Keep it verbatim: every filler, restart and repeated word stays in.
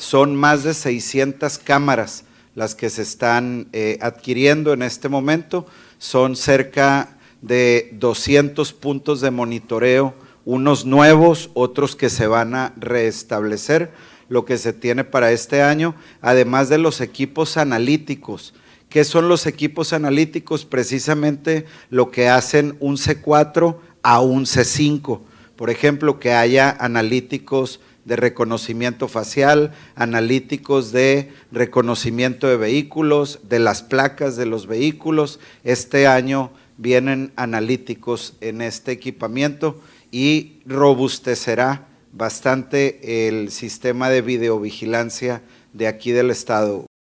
son más de seiscientas cámaras las que se están eh, adquiriendo en este momento, son cerca de doscientos puntos de monitoreo, unos nuevos, otros que se van a restablecer, lo que se tiene para este año, además de los equipos analíticos. ¿Qué son los equipos analíticos? Precisamente lo que hacen un C cuatro a un C cinco, por ejemplo, que haya analíticos de reconocimiento facial, analíticos de reconocimiento de vehículos, de las placas de los vehículos. Este año vienen analíticos en este equipamiento y robustecerá bastante el sistema de videovigilancia de aquí del estado.